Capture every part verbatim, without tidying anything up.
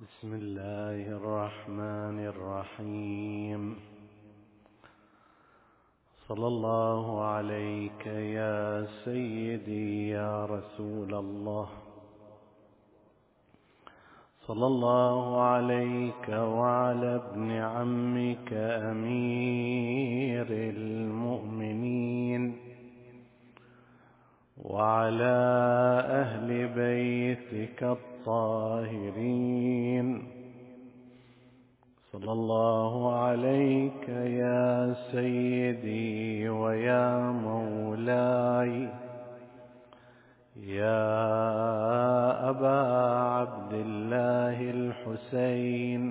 بسم الله الرحمن الرحيم. صلى الله عليك يا سيدي يا رسول الله، صلى الله عليك وعلى ابن عمك أمير المؤمنين وعلى أهل بيتك الطاهرين. صلى الله عليك يا سيدي ويا مولاي يا أبا عبد الله الحسين.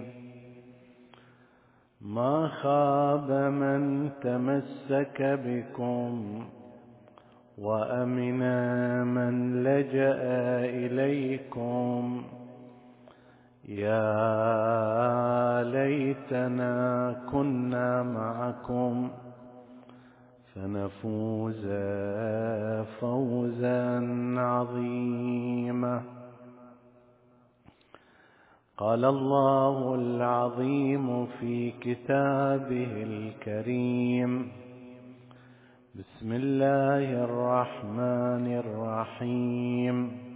ما خاب من تمسك بكم وأمن من لجأ إليكم. يا ليتنا كنا معكم فنفوز فوزا عظيما. قال الله العظيم في كتابه الكريم: بسم الله الرحمن الرحيم.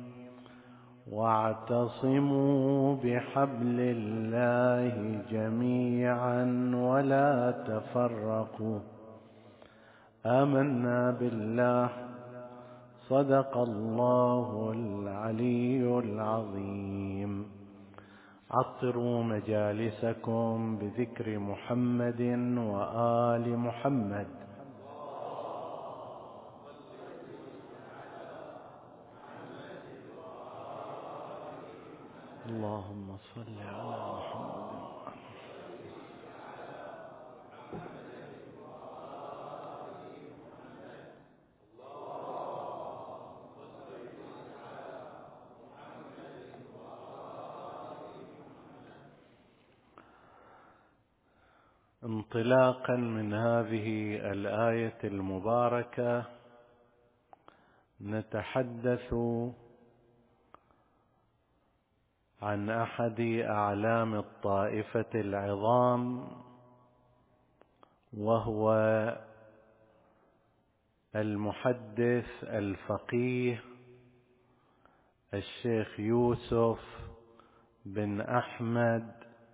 واعتصموا بحبل الله جميعا ولا تفرقوا. آمنا بالله. صدق الله العلي العظيم. عطروا مجالسكم بذكر محمد وآل محمد. اللهم صل على محمد. انطلاقا من هذه الآية المباركة نتحدث عن أحد أعلام الطائفة العظام، وهو المحدث الفقيه الشيخ يوسف بن أحمد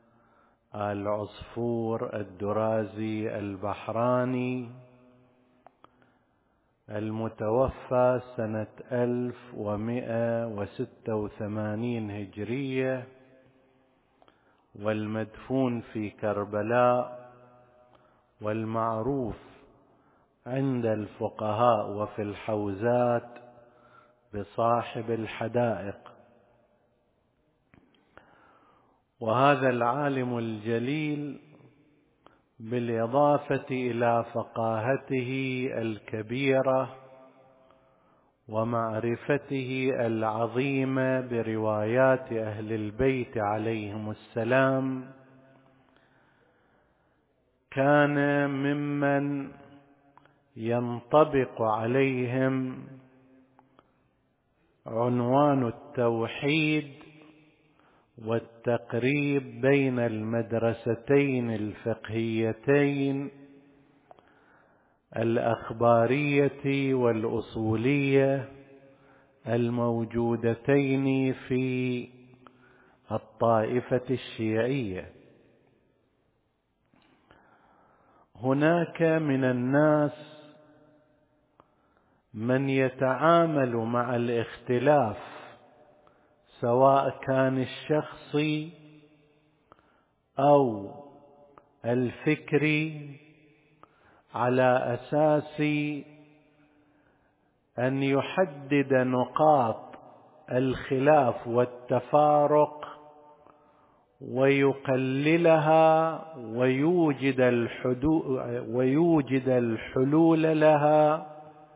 العصفور الدرازي البحراني، المتوفى سنة ألف ومئة وستة وثمانين هجرية، والمدفون في كربلاء، والمعروف عند الفقهاء وفي الحوزات بصاحب الحدائق. وهذا العالم الجليل بالإضافة إلى فقاهته الكبيرة ومعرفته العظيمة بروايات أهل البيت عليهم السلام، كان ممن ينطبق عليهم عنوان التوحيد والتقريب بين المدرستين الفقهيتين الأخبارية والأصولية الموجودتين في الطائفة الشيعية. هناك من الناس من يتعامل مع الاختلاف سواء كان الشخصي أو الفكري على أساس أن يحدد نقاط الخلاف والتفارق ويقللها ويوجد الحدود ويوجد الحلول لها،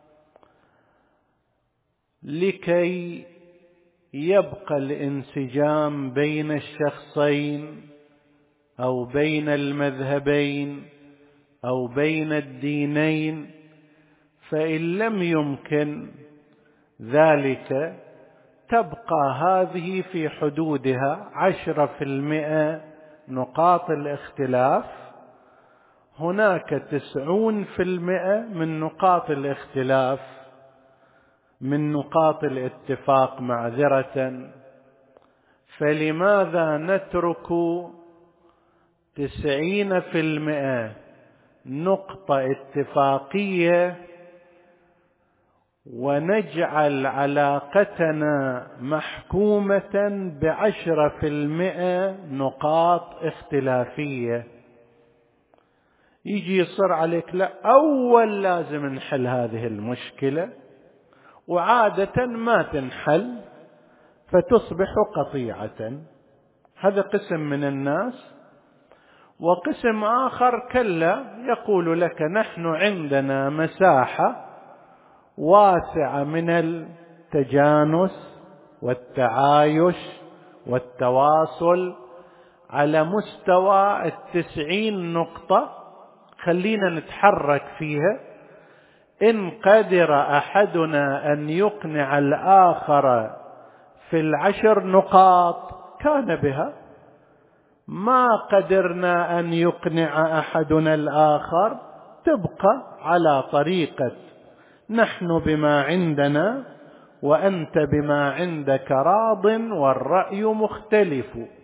لكي يبقى الانسجام بين الشخصين أو بين المذهبين أو بين الدينين. فإن لم يمكن ذلك تبقى هذه في حدودها عشرة في المئة نقاط الاختلاف، هناك تسعون في المئة من نقاط الاختلاف من نقاط الاتفاق معذرة. فلماذا نترك تسعين في المئة نقطة اتفاقية ونجعل علاقتنا محكومة بعشرة في المئة نقاط اختلافية؟ يجي يصر عليك لا، أول لازم نحل هذه المشكلة، وعادة ما تنحل فتصبح قطيعة. هذا قسم من الناس. وقسم آخر كلا، يقول لك نحن عندنا مساحة واسعة من التجانس والتعايش والتواصل على مستوى التسعين نقطة، خلينا نتحرك فيها. إن قدر أحدنا أن يقنع الآخر في العشر نقاط كان بها، ما قدرنا أن يقنع أحدنا الآخر تبقى على طريقة نحن بما عندنا وأنت بما عندك راض والرأي مختلف.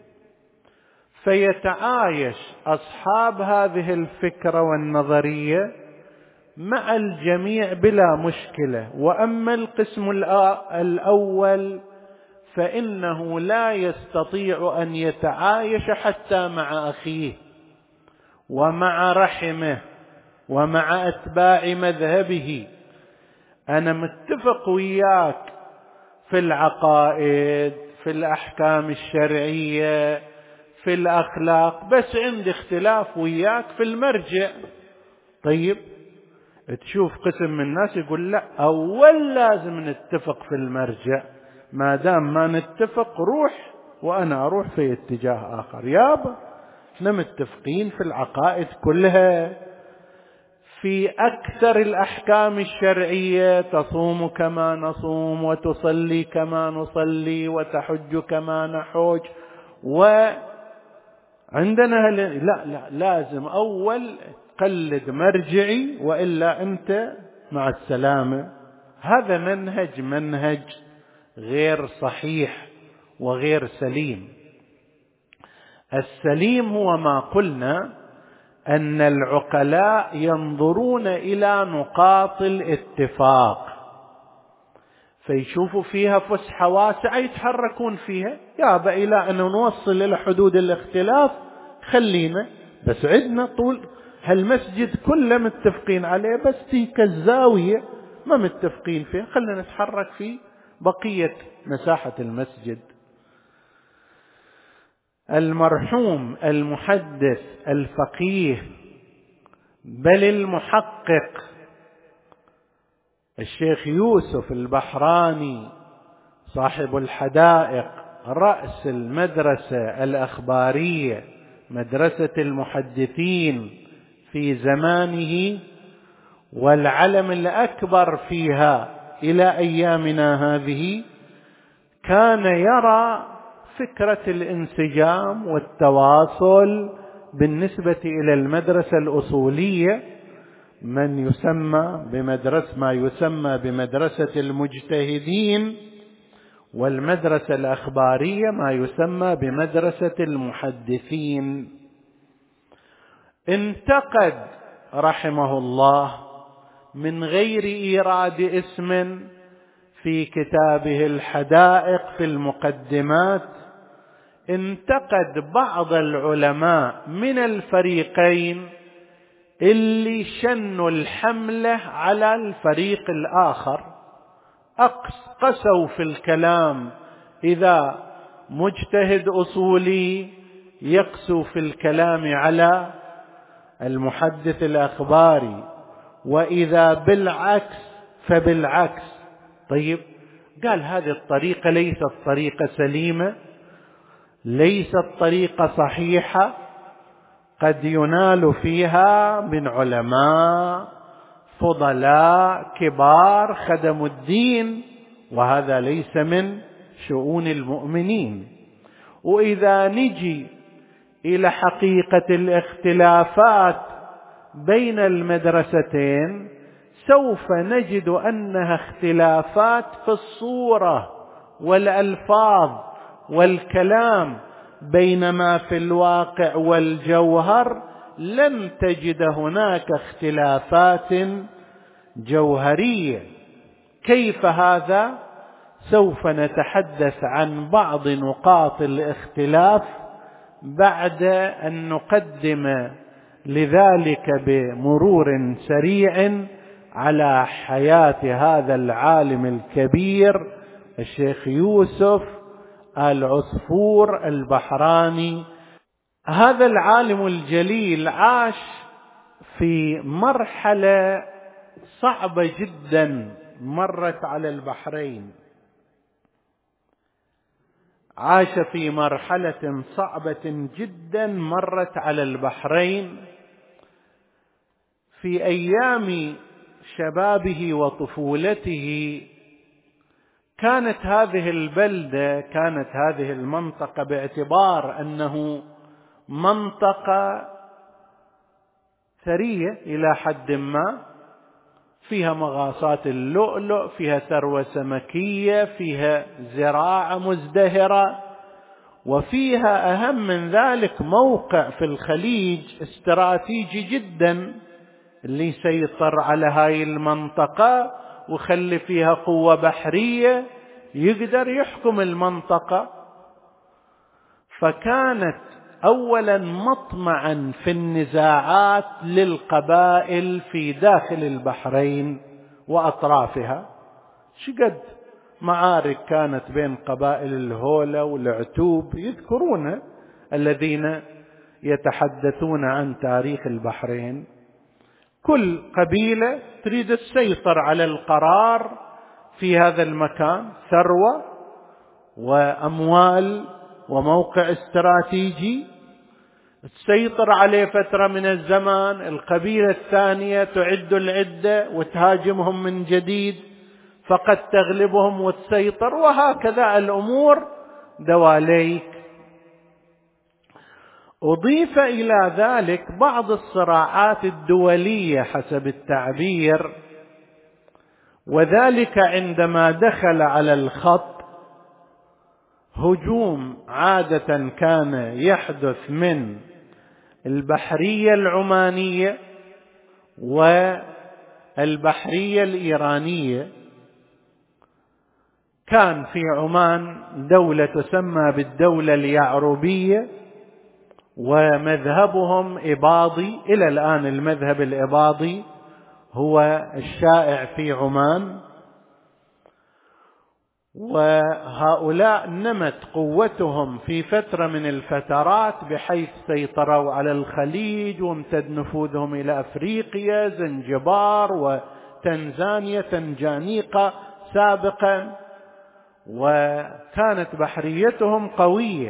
فيتعايش أصحاب هذه الفكرة والنظرية مع الجميع بلا مشكلة. وأما القسم الأول فإنه لا يستطيع أن يتعايش حتى مع أخيه ومع رحمه ومع أتباع مذهبه. أنا متفق وياك في العقائد، في الأحكام الشرعية، في الأخلاق، بس عندي اختلاف وياك في المرجع. طيب تشوف قسم من الناس يقول لا، أول لازم نتفق في المرجع، ما دام ما نتفق روح وأنا أروح في اتجاه آخر. يابا احنا متفقين في العقائد كلها، في أكثر الأحكام الشرعية، تصوم كما نصوم وتصلي كما نصلي وتحج كما نحج، وعندنا لا لا لازم أول قلد مرجعي وإلا أنت مع السلامة. هذا منهج منهج غير صحيح وغير سليم. السليم هو ما قلنا أن العقلاء ينظرون إلى نقاط الاتفاق فيشوفوا فيها فسحة واسعة يتحركون فيها. يابا إلى أن نوصل إلى حدود الاختلاف خلينا، بس عندنا طول هالمسجد كله متفقين عليه، بس تلك الزاوية ما متفقين فيها، خلينا نتحرك في بقية مساحة المسجد. المرحوم المحدث الفقيه بل المحقق الشيخ يوسف البحراني صاحب الحدائق، رأس المدرسة الأخبارية مدرسة المحدثين في زمانه والعلم الأكبر فيها إلى أيامنا هذه، كان يرى فكرة الانسجام والتواصل بالنسبة إلى المدرسة الأصولية من يسمى بمدرسة ما يسمى بمدرسة المجتهدين، والمدرسة الأخبارية ما يسمى بمدرسة المحدثين. انتقد رحمه الله من غير إيراد اسم في كتابه الحدائق في المقدمات، انتقد بعض العلماء من الفريقين اللي شنوا الحملة على الفريق الآخر، قسوا في الكلام. إذا مجتهد أصولي يقسو في الكلام على المحدث الأخباري، وإذا بالعكس فبالعكس. طيب قال هذه الطريقة ليست طريقة سليمة، ليست طريقة صحيحة، قد ينال فيها من علماء فضلاء كبار خدموا الدين، وهذا ليس من شؤون المؤمنين. وإذا نجي إلى حقيقة الاختلافات بين المدرستين سوف نجد أنها اختلافات في الصورة والألفاظ والكلام، بينما في الواقع والجوهر لن تجد هناك اختلافات جوهرية. كيف هذا؟ سوف نتحدث عن بعض نقاط الاختلاف بعد أن نقدم لذلك بمرور سريع على حياة هذا العالم الكبير الشيخ يوسف العصفور البحراني. هذا العالم الجليل عاش في مرحلة صعبة جدا مرت على البحرين، عاش في مرحلة صعبة جدا مرت على البحرين في أيام شبابه وطفولته. كانت هذه البلدة، كانت هذه المنطقة، باعتبار أنه منطقة ثرية إلى حد ما، فيها مغاصات اللؤلؤ، فيها ثروة سمكية، فيها زراعة مزدهرة، وفيها أهم من ذلك موقع في الخليج استراتيجي جدا اللي يسيطر على هاي المنطقة وخلي فيها قوة بحرية يقدر يحكم المنطقة. فكانت أولا مطمعا في النزاعات للقبائل في داخل البحرين وأطرافها. شقد معارك كانت بين قبائل الهولة والعتوب يذكرونها الذين يتحدثون عن تاريخ البحرين. كل قبيلة تريد السيطرة على القرار في هذا المكان، ثروة وأموال وموقع استراتيجي تسيطر عليه فترة من الزمان. القبيلة الثانية تعد العدة وتهاجمهم من جديد، فقد تغلبهم وتسيطر، وهكذا الأمور دواليك. أضيف إلى ذلك بعض الصراعات الدولية حسب التعبير، وذلك عندما دخل على الخط هجوم عادة كان يحدث من البحرية العمانية والبحرية الإيرانية. كان في عمان دولة تسمى بالدولة اليعربية، ومذهبهم إباضي إلى الآن. المذهب الإباضي هو الشائع في عمان، وهؤلاء نمت قوتهم في فترة من الفترات بحيث سيطروا على الخليج وامتد نفوذهم إلى أفريقيا، زنجبار وتنزانيا، تنجانيقة سابقا، وكانت بحريتهم قوية.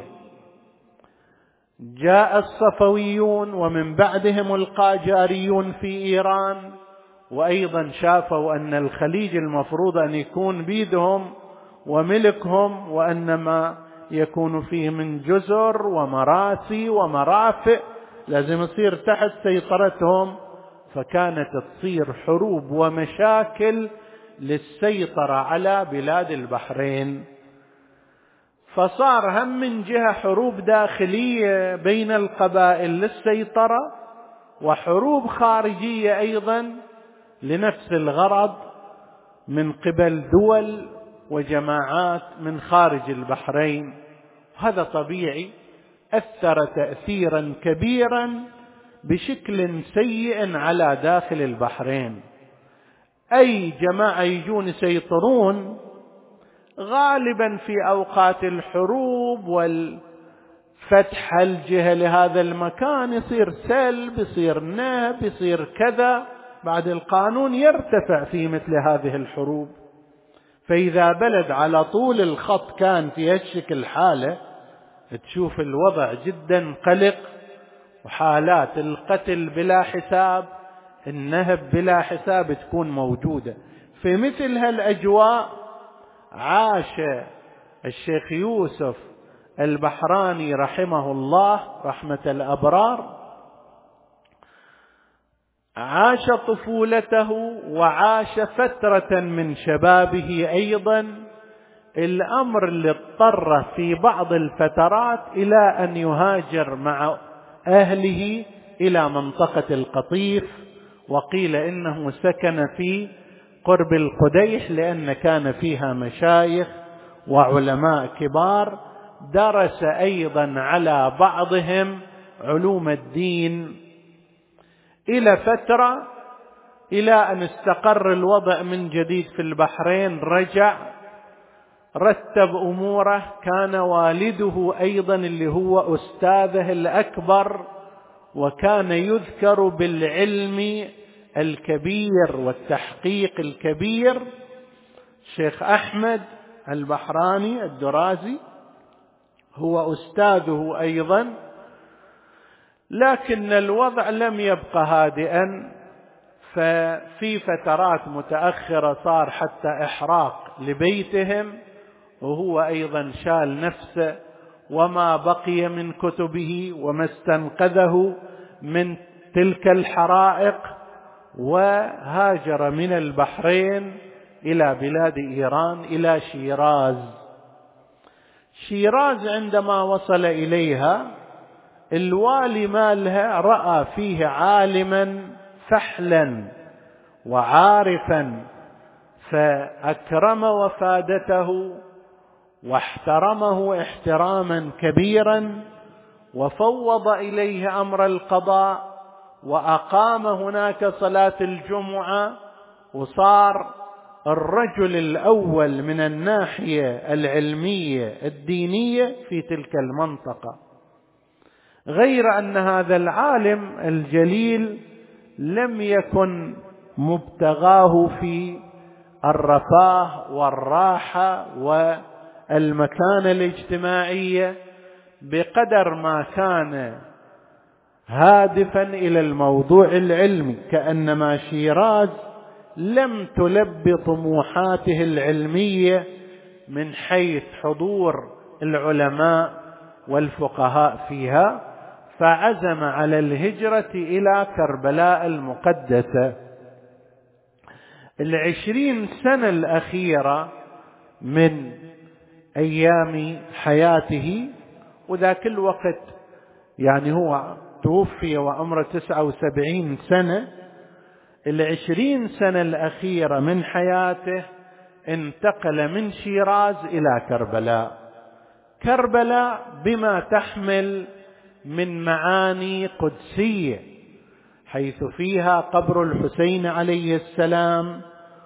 جاء الصفويون ومن بعدهم القاجاريون في إيران، وأيضا شافوا أن الخليج المفروض أن يكون بيدهم وملكهم، وأنما يكون فيه من جزر ومراسي ومرافئ لازم يصير تحت سيطرتهم. فكانت تصير حروب ومشاكل للسيطرة على بلاد البحرين. فصار هم من جهة حروب داخلية بين القبائل للسيطرة، وحروب خارجية أيضا لنفس الغرض من قبل دول وجماعات من خارج البحرين. هذا طبيعي أثر تأثيرا كبيرا بشكل سيء على داخل البحرين. أي جماعة يجون يسيطرون غالبا في أوقات الحروب والفتح الجهة لهذا المكان يصير سلب، يصير نهب، يصير كذا، بعد القانون يرتفع في مثل هذه الحروب. فإذا بلد على طول الخط كان في هالشكل حالة، تشوف الوضع جدا قلق، وحالات القتل بلا حساب، النهب بلا حساب تكون موجودة. في مثل هالأجواء عاش الشيخ يوسف البحراني رحمه الله رحمة الأبرار عاش طفولته وعاش فترة من شبابه أيضا، الأمر اللي اضطر في بعض الفترات إلى أن يهاجر مع أهله إلى منطقة القطيف، وقيل إنه سكن في قرب القديح لأن كان فيها مشايخ وعلماء كبار، درس أيضا على بعضهم علوم الدين إلى فترة، إلى أن استقر الوضع من جديد في البحرين، رجع رتب أموره. كان والده أيضا اللي هو أستاذه الأكبر، وكان يذكر بالعلم الكبير والتحقيق الكبير، شيخ أحمد البحراني الدرازي هو أستاذه أيضا. لكن الوضع لم يبقى هادئا، ففي فترات متأخرة صار حتى إحراق لبيتهم، وهو أيضا شال نفسه وما بقي من كتبه وما استنقذه من تلك الحرائق، وهاجر من البحرين إلى بلاد إيران إلى شيراز. شيراز عندما وصل إليها الوالي مالها رأى فيه عالما فحلا وعارفا، فأكرم وفادته واحترمه احتراما كبيرا، وفوض إليه أمر القضاء، وأقام هناك صلاة الجمعة، وصار الرجل الأول من الناحية العلمية الدينية في تلك المنطقة. غير أن هذا العالم الجليل لم يكن مبتغاه في الرفاه والراحة والمكانة الاجتماعية بقدر ما كان هادفا إلى الموضوع العلمي، كأنما شيراز لم تلبي طموحاته العلمية من حيث حضور العلماء والفقهاء فيها، فعزم على الهجرة إلى كربلاء المقدسة. العشرين سنة الأخيرة من أيام حياته، وذاك الوقت يعني هو توفي وعمره تسعة وسبعين سنة، العشرين سنة الأخيرة من حياته انتقل من شيراز إلى كربلاء. كربلاء بما تحمل من معاني قدسية، حيث فيها قبر الحسين عليه السلام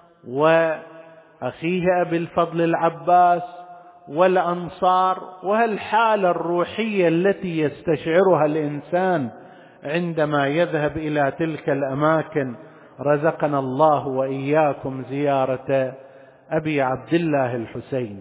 وأخيه أبي الفضل العباس والأنصار، وهالحالة الروحية التي يستشعرها الإنسان عندما يذهب إلى تلك الأماكن. رزقنا الله وإياكم زيارة أبي عبد الله الحسين.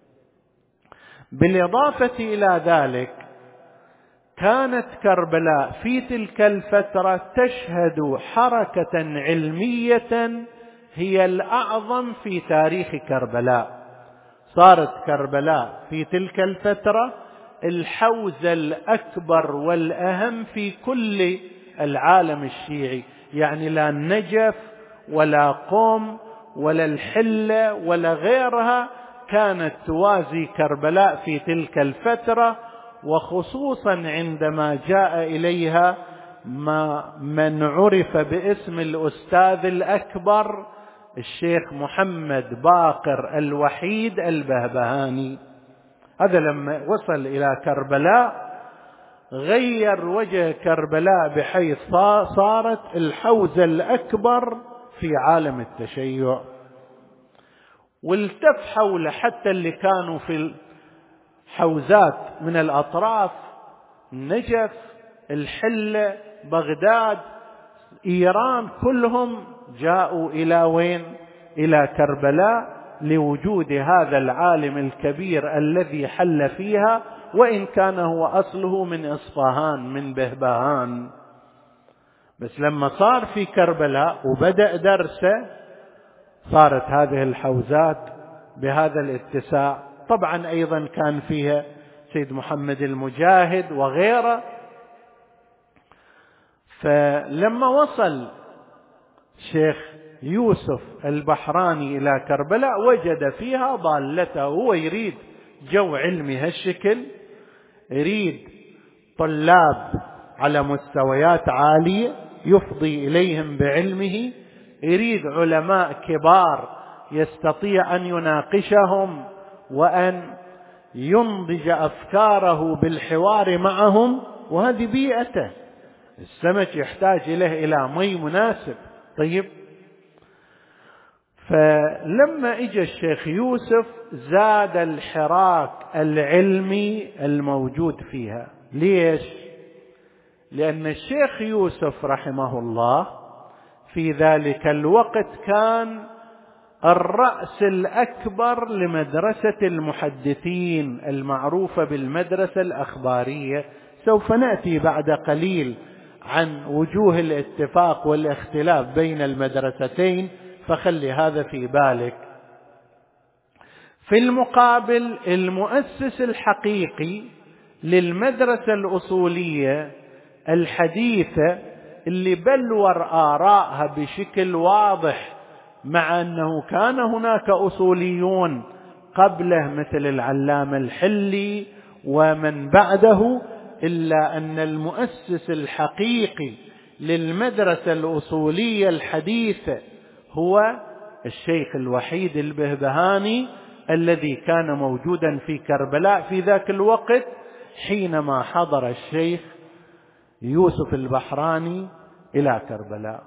بالإضافة إلى ذلك كانت كربلاء في تلك الفترة تشهد حركة علمية هي الأعظم في تاريخ كربلاء. صارت كربلاء في تلك الفترة الحوزة الأكبر والأهم في كل العالم الشيعي، يعني لا النجف ولا قم ولا الحلة ولا غيرها كانت توازي كربلاء في تلك الفترة، وخصوصا عندما جاء إليها ما من عرف باسم الأستاذ الأكبر الشيخ محمد باقر الوحيد البهبهاني. هذا لما وصل إلى كربلاء غير وجه كربلاء، بحيث صارت الحوزة الأكبر في عالم التشيع. والتف حول حتى اللي كانوا في الحوزات من الأطراف، النجف، الحلة، بغداد، إيران، كلهم جاءوا إلى وين؟ إلى كربلاء، لوجود هذا العالم الكبير الذي حل فيها، وإن كان هو أصله من إصفهان من بهبهان. بس لما صار في كربلاء وبدأ درسه صارت هذه الحوزات بهذا الاتساع طبعا أيضا كان فيها سيد محمد المجاهد وغيره. فلما وصل شيخ يوسف البحراني إلى كربلاء وجد فيها ضالته. هو يريد جو علمي هالشكل، يريد طلاب على مستويات عالية يفضي إليهم بعلمه، يريد علماء كبار يستطيع أن يناقشهم وأن ينضج أفكاره بالحوار معهم، وهذه بيئته. السمك يحتاج إليه إلى مي مناسب. طيب، فلما اجى الشيخ يوسف زاد الحراك العلمي الموجود فيها. ليش؟ لأن الشيخ يوسف رحمه الله في ذلك الوقت كان الرأس الأكبر لمدرسة المحدثين المعروفة بالمدرسة الأخبارية. سوف نأتي بعد قليل عن وجوه الاتفاق والاختلاف بين المدرستين، فخلي هذا في بالك. في المقابل المؤسس الحقيقي للمدرسة الأصولية الحديثة اللي بلور آرائها بشكل واضح، مع أنه كان هناك أصوليون قبله مثل العلامة الحلي ومن بعده، إلا أن المؤسس الحقيقي للمدرسة الأصولية الحديثة هو الشيخ الوحيد البهبهاني، الذي كان موجودا في كربلاء في ذاك الوقت حينما حضر الشيخ يوسف البحراني إلى كربلاء.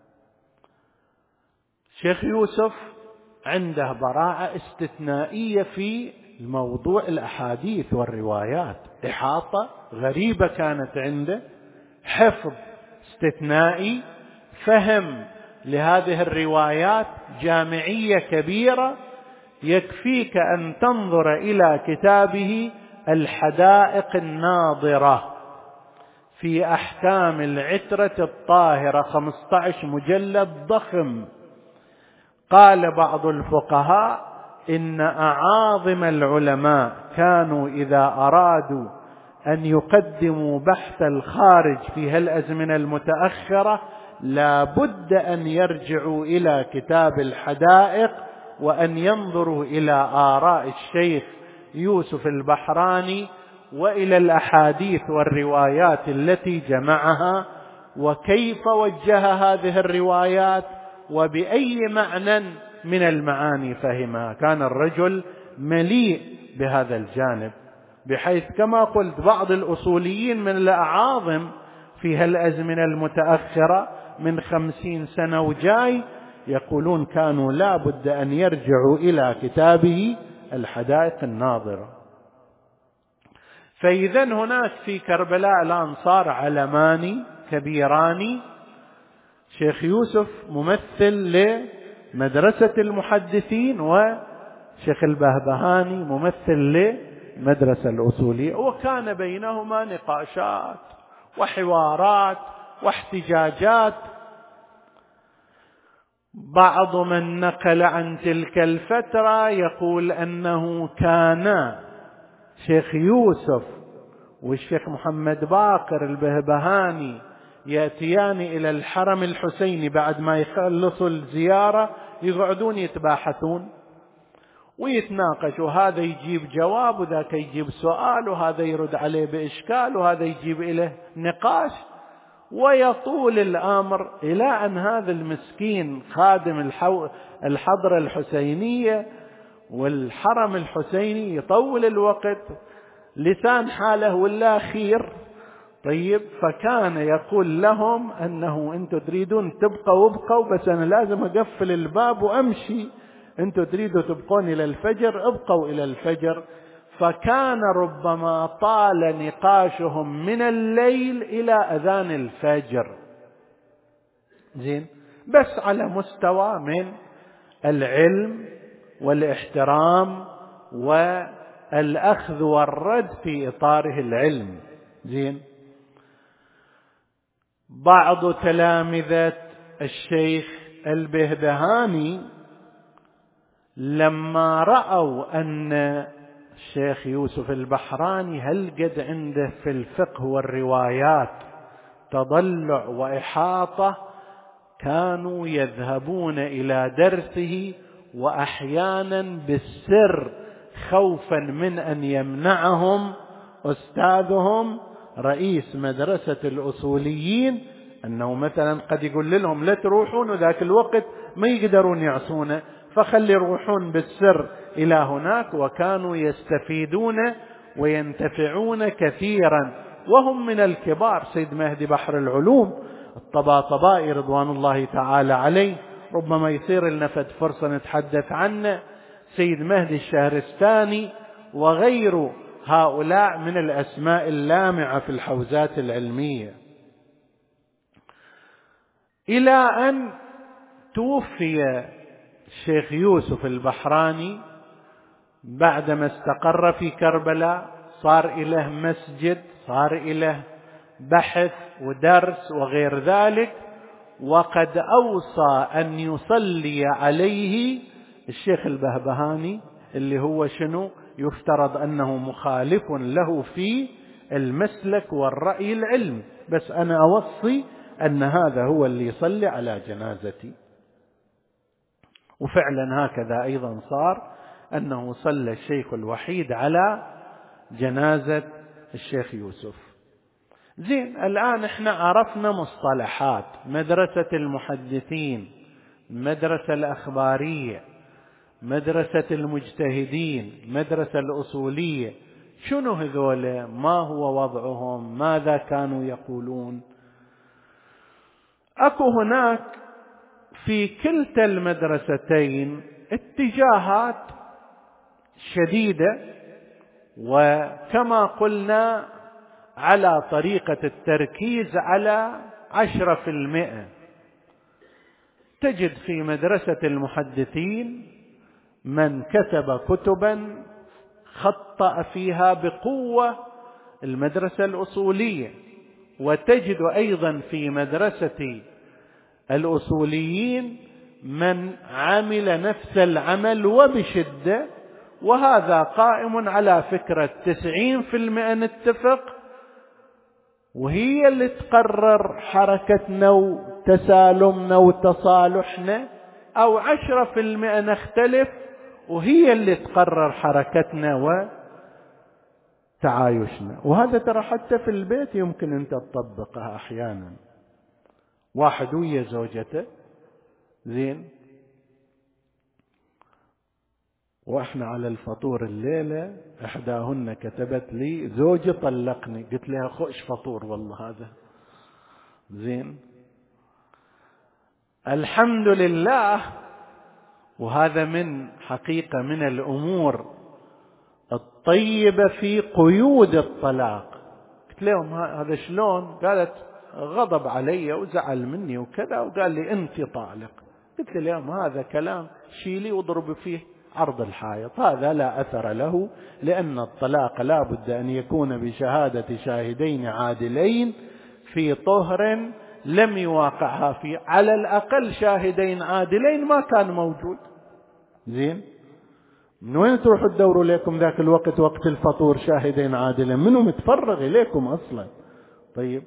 الشيخ يوسف عنده براعة استثنائية في الموضوع الأحاديث والروايات، إحاطة غريبة كانت عنده، حفظ استثنائي، فهم لهذه الروايات، جامعية كبيرة. يكفيك أن تنظر إلى كتابه الحدائق الناظرة في أحكام العترة الطاهرة، خمسة عشر مجلد ضخم. قال بعض الفقهاء إن أعاظم العلماء كانوا إذا أرادوا أن يقدموا بحث الخارج في هالأزمنة المتأخرة لا بد أن يرجعوا إلى كتاب الحدائق وأن ينظروا إلى آراء الشيخ يوسف البحراني وإلى الأحاديث والروايات التي جمعها، وكيف وجه هذه الروايات وبأي معنى من المعاني فهمها. كان الرجل مليء بهذا الجانب، بحيث كما قلت بعض الأصوليين من الأعاظم في هالأزمنة المتأخرة من خمسين سنة وجاي يقولون كانوا لا بد أن يرجعوا إلى كتابه الحدائق الناظرة. فإذا هناك في كربلاء الآن صار علمان كبيران، شيخ يوسف ممثل لمدرسة المحدثين، وشيخ البهبهاني ممثل لمدرسة الأصولية، وكان بينهما نقاشات وحوارات واحتجاجات. بعض من نقل عن تلك الفترة يقول أنه كان شيخ يوسف والشيخ محمد باقر البهبهاني يأتيان إلى الحرم الحسيني بعد ما يخلصوا الزيارة، يقعدون يتباحثون ويتناقشوا، هذا يجيب جواب وذاك يجيب سؤال وهذا يرد عليه بإشكال وهذا يجيب إليه نقاش، ويطول الأمر إلى أن هذا المسكين خادم الحضرة الحسينية والحرم الحسيني يطول الوقت، لسان حاله ولا خير. طيب، فكان يقول لهم أنه أنتم تريدون تبقوا وابقوا، بس أنا لازم أقفل الباب وأمشي، أنتم تريدوا تبقون إلى الفجر ابقوا إلى الفجر. فكان ربما طال نقاشهم من الليل إلى أذان الفجر، زين، بس على مستوى من العلم والاحترام والأخذ والرد في إطاره العلم، زين. بعض تلامذة الشيخ البهبهاني لما رأوا أن الشيخ يوسف البحراني هل قد عنده في الفقه والروايات تضلع وإحاطة، كانوا يذهبون إلى درسه وأحيانا بالسر خوفا من أن يمنعهم أستاذهم رئيس مدرسة الأصوليين، أنه مثلا قد يقول لهم لا تروحون وذاك الوقت ما يقدرون يعصونه، فخلي يروحون بالسر إلى هناك، وكانوا يستفيدون وينتفعون كثيرا وهم من الكبار. سيد مهدي بحر العلوم الطباطبائي رضوان الله تعالى عليه، ربما يصير لنا فد فرصة نتحدث عنه، سيد مهدي الشهرستاني وغير هؤلاء من الأسماء اللامعة في الحوزات العلمية. إلى أن توفي الشيخ يوسف البحراني بعدما استقر في كربلاء، صار إله مسجد، صار إله بحث ودرس وغير ذلك، وقد أوصى أن يصلي عليه الشيخ البهبهاني اللي هو شنو يفترض أنه مخالف له في المسلك والرأي العلمي، بس أنا أوصي أن هذا هو اللي يصلي على جنازتي. وفعلا هكذا أيضا صار، أنه صلى الشيخ الوحيد على جنازة الشيخ يوسف. زين، الآن احنا عرفنا مصطلحات مدرسة المحدثين، مدرسة الأخبارية، مدرسة المجتهدين، مدرسة الأصولية. شنو هذول؟ ما هو وضعهم؟ ماذا كانوا يقولون؟ أكو هناك في كلتا المدرستين اتجاهات شديدة، وكما قلنا على طريقة التركيز على عشرة في المئة. تجد في مدرسة المحدثين من كتب كتبا خطأ فيها بقوة المدرسة الأصولية، وتجد أيضا في مدرسة الأصوليين من عمل نفس العمل وبشدة، وهذا قائم على فكرة تسعين في المئة نتفق وهي اللي تقرر حركتنا وتسالمنا وتصالحنا، أو عشرة في المئة نختلف وهي اللي تقرر حركتنا وتعايشنا. وهذا ترى حتى في البيت يمكن أنت تطبقها أحيانا. واحد ويا زوجته زين، وإحنا على الفطور الليلة إحداهن كتبت لي زوجي طلقني، قلت لها خوش فطور والله هذا زين، الحمد لله. وهذا من حقيقة من الأمور الطيبة في قيود الطلاق. قلت لهم هذا شلون؟ قالت غضب علي وزعل مني وكذا وقال لي أنت طالق. قلت لهم هذا كلام شيلي واضرب فيه عرض الحائط، هذا لا أثر له، لأن الطلاق لا بد أن يكون بشهادة شاهدين عادلين في طهر لم يواقعها فيه، على الأقل شاهدين عادلين ما كان موجود. زين، من وين تروحوا تدوروا لكم ذاك الوقت وقت الفطور شاهدين عادلين؟ منو متفرغ إليكم أصلا؟ طيب،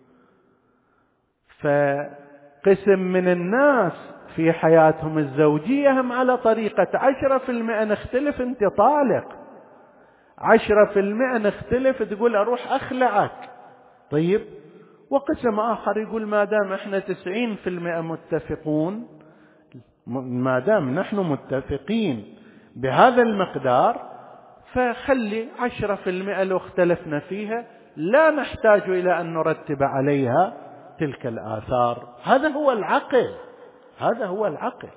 فقسم من الناس في حياتهم الزوجية هم على طريقة عشرة في المئة نختلف أنت طالق، عشرة في المئة نختلف تقول أروح أخلعك. طيب، وقسم آخر يقول ما دام احنا تسعين في المئة متفقون، ما دام نحن متفقين بهذا المقدار فخلي عشرة في المئة لو اختلفنا فيها لا نحتاج إلى أن نرتب عليها تلك الآثار. هذا هو العقل، هذا هو العقل.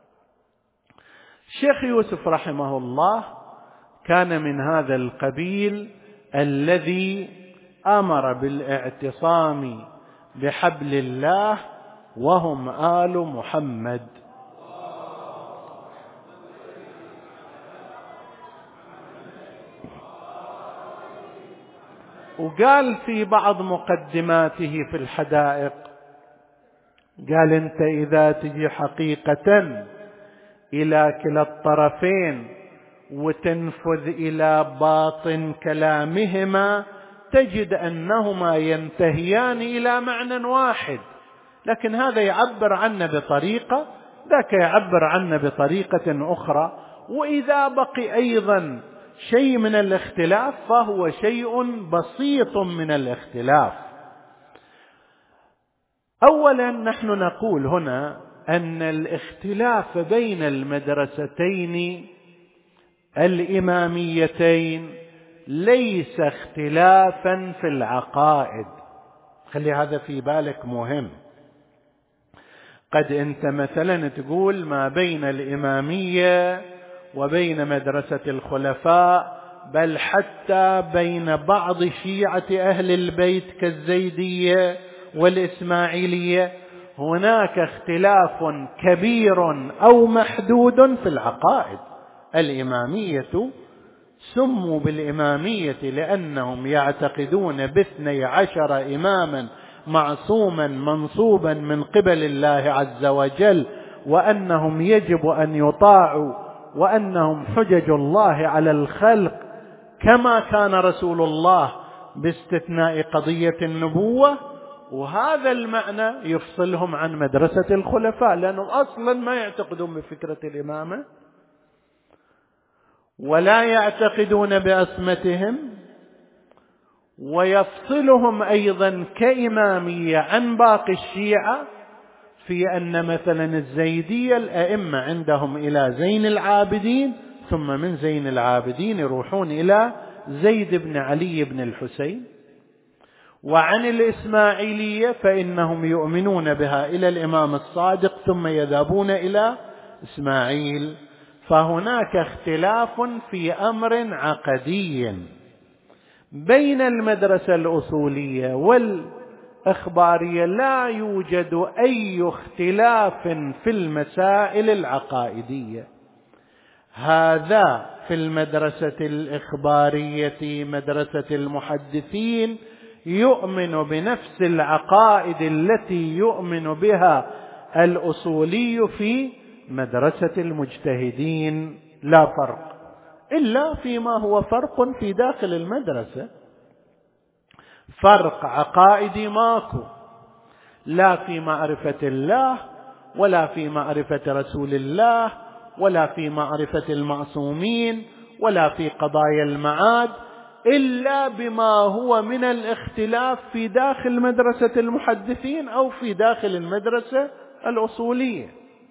الشيخ يوسف رحمه الله كان من هذا القبيل الذي أمر بالاعتصام بحبل الله وهم آل محمد. وقال في بعض مقدماته في الحدائق، قال أنت إذا تجي حقيقة إلى كلا الطرفين وتنفذ إلى باطن كلامهما تجد أنهما ينتهيان إلى معنى واحد، لكن هذا يعبر عنه بطريقة، ذاك يعبر عنه بطريقة أخرى. وإذا بقي أيضا شيء من الاختلاف فهو شيء بسيط من الاختلاف. أولا نحن نقول هنا أن الاختلاف بين المدرستين الإماميتين ليس اختلافا في العقائد، خلي هذا في بالك مهم. قد أنت مثلا تقول ما بين الإمامية وبين مدرسة الخلفاء، بل حتى بين بعض شيعة أهل البيت كالزيدية والإسماعيلية هناك اختلاف كبير أو محدود في العقائد. الإمامية سموا بالإمامية لأنهم يعتقدون باثني عشر إماما معصوما منصوبا من قبل الله عز وجل، وأنهم يجب أن يطاعوا، وأنهم حجج الله على الخلق كما كان رسول الله باستثناء قضية النبوة. وهذا المعنى يفصلهم عن مدرسة الخلفاء، لأنهم أصلا ما يعتقدون بفكرة الإمامة ولا يعتقدون بأسمتهم. ويفصلهم أيضا كإمامية عن باقي الشيعة في أن مثلا الزيدية الأئمة عندهم إلى زين العابدين، ثم من زين العابدين يروحون إلى زيد بن علي بن الحسين. وعن الإسماعيلية فإنهم يؤمنون بها إلى الإمام الصادق ثم يذهبون إلى إسماعيل. فهناك اختلاف في أمر عقدي بين المدرسة الأصولية والإخبارية، لا يوجد أي اختلاف في المسائل العقائدية. هذا في المدرسة الإخبارية مدرسة المحدثين يؤمن بنفس العقائد التي يؤمن بها الأصولي في مدرسة المجتهدين، لا فرق، إلا فيما هو فرق في داخل المدرسة. فرق عقائدي ماكو، لا في معرفة الله ولا في معرفة رسول الله ولا في معرفة المعصومين ولا في قضايا المعاد، إلا بما هو من الاختلاف في داخل مدرسة المحدثين أو في داخل المدرسة الأصولية.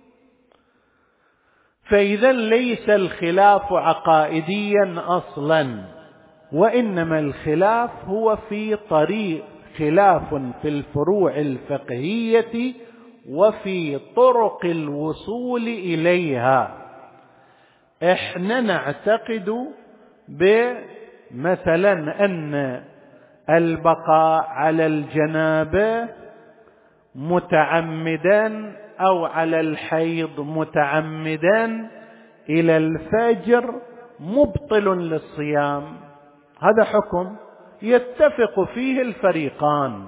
فإذا ليس الخلاف عقائديا أصلا، وإنما الخلاف هو في طريق خلاف في الفروع الفقهية وفي طرق الوصول إليها. إحنا نعتقد بمثلا أن البقاء على الجنابة متعمدا أو على الحيض متعمدا إلى الفجر مبطل للصيام، هذا حكم يتفق فيه الفريقان.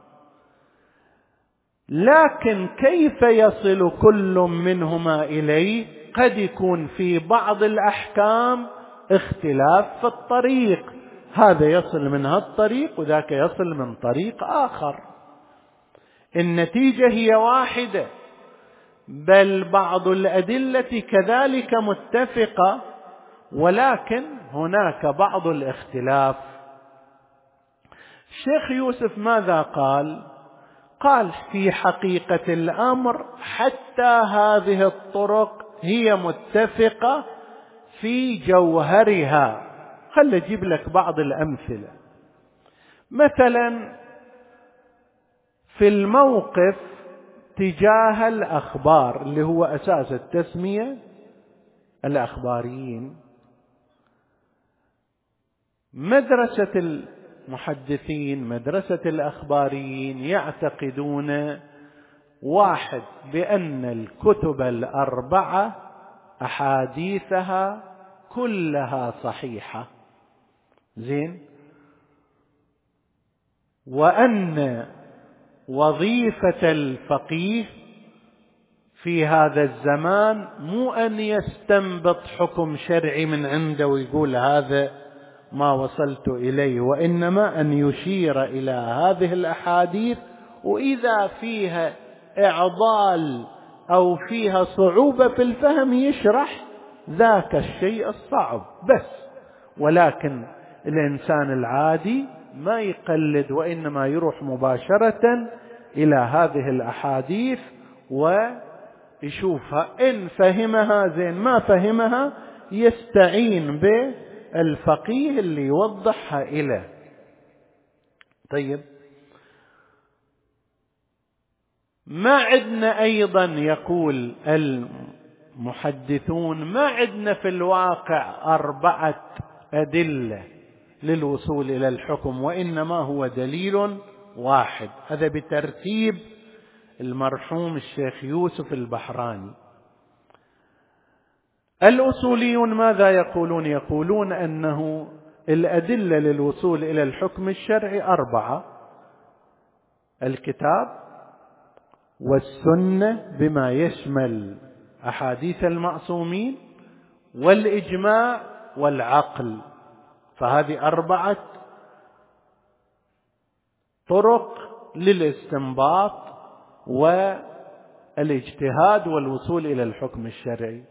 لكن كيف يصل كل منهما إليه؟ قد يكون في بعض الأحكام اختلاف في الطريق، هذا يصل من هذا الطريق وذاك يصل من طريق آخر، النتيجة هي واحدة، بل بعض الأدلة كذلك متفقة، ولكن هناك بعض الاختلاف. الشيخ يوسف ماذا قال؟ قال في حقيقة الأمر حتى هذه الطرق هي متفقة في جوهرها. خل أجيب لك بعض الأمثلة. مثلا في الموقف تجاه الأخبار اللي هو أساس التسمية الأخباريين، مدرسة المحدثين مدرسة الأخباريين يعتقدون واحد بأن الكتب الأربعة أحاديثها كلها صحيحة، زين، وأن وظيفة الفقيه في هذا الزمان مو أن يستنبط حكم شرعي من عنده ويقول هذا ما وصلت إليه، وإنما أن يشير إلى هذه الأحاديث، وإذا فيها إعضال أو فيها صعوبة في الفهم يشرح ذاك الشيء الصعب بس. ولكن الإنسان العادي ما يقلد، وإنما يروح مباشرة إلى هذه الأحاديث ويشوفها، إن فهمها زين، ما فهمها يستعين بالفقيه اللي يوضحها إليه. طيب، ما عندنا أيضا يقول المحدثون ما عندنا في الواقع أربعة أدلة للوصول إلى الحكم، وإنما هو دليل واحد. هذا بترتيب المرحوم الشيخ يوسف البحراني. الأصوليون ماذا يقولون؟ يقولون أنه الأدلة للوصول إلى الحكم الشرعي أربعة: الكتاب والسنة بما يشمل أحاديث المعصومين، والإجماع، والعقل. فهذه أربعة طرق للاستنباط والاجتهاد والوصول إلى الحكم الشرعي.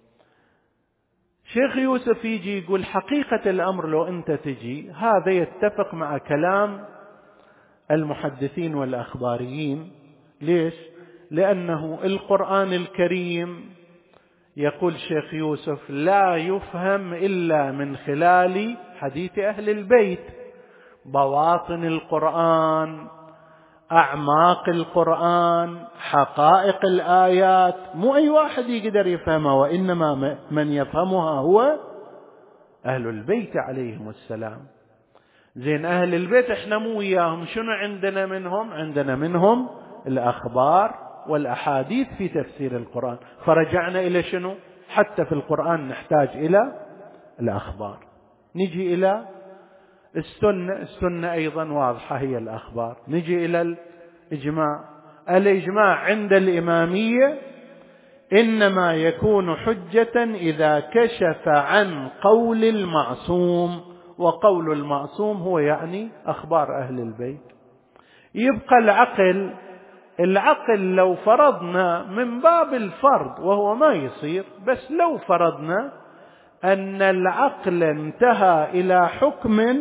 شيخ يوسف يجي يقول حقيقة الأمر لو أنت تجي، هذا يتفق مع كلام المحدثين والأخباريين. ليش؟ لأنه القرآن الكريم يقول شيخ يوسف لا يفهم إلا من خلال حديث أهل البيت، بواطن القرآن، أعماق القرآن، حقائق الآيات، مو أي واحد يقدر يفهمها، وإنما من يفهمها هو أهل البيت عليهم السلام. زين، أهل البيت احنا مو وياهم، شنو عندنا منهم؟ عندنا منهم الأخبار والأحاديث في تفسير القرآن. فرجعنا إلى شنو؟ حتى في القرآن نحتاج إلى الأخبار. نجي إلى السنة، السنة أيضا واضحة هي الأخبار. نجي إلى الإجماع، الإجماع عند الإمامية إنما يكون حجة إذا كشف عن قول المعصوم، وقول المعصوم هو يعني أخبار أهل البيت. يبقى العقل. العقل لو فرضنا من باب الفرض، وهو ما يصير، بس لو فرضنا أن العقل انتهى إلى حكم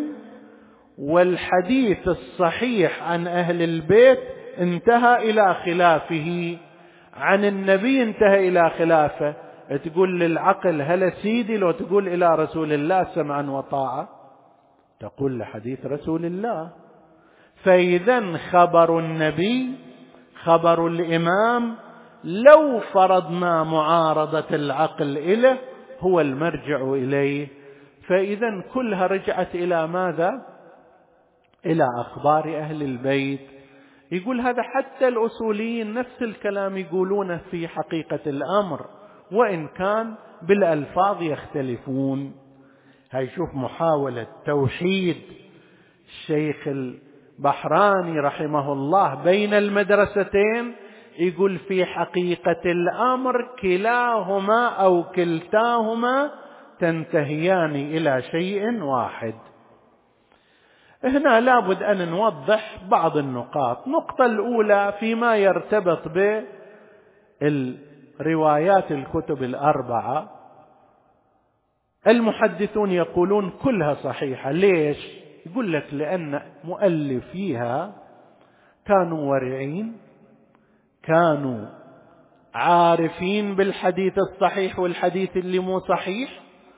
والحديث الصحيح عن أهل البيت انتهى إلى خلافه، عن النبي انتهى إلى خلافه، تقول للعقل هل سيدي لو تقول إلى رسول الله سمعا وطاعة؟ تقول لحديث رسول الله. فإذا خبر النبي، خبر الإمام، لو فرضنا معارضة العقل إليه هو المرجع إليه. فإذا كلها رجعت إلى ماذا؟ إلى أخبار أهل البيت. يقول هذا حتى الأصوليين نفس الكلام يقولونه في حقيقة الأمر، وإن كان بالألفاظ يختلفون. هاي شوف محاولة توحيد الشيخ البحراني رحمه الله بين المدرستين. يقول في حقيقة الأمر كلاهما أو كلتاهما تنتهيان إلى شيء واحد. هنا لابد أن نوضح بعض النقاط. النقطة الأولى فيما يرتبط بالروايات الكتب الأربعة، المحدثون يقولون كلها صحيحة. ليش؟ يقول لك لأن مؤلفيها كانوا ورعين، كانوا عارفين بالحديث الصحيح والحديث اللي مو صحيح،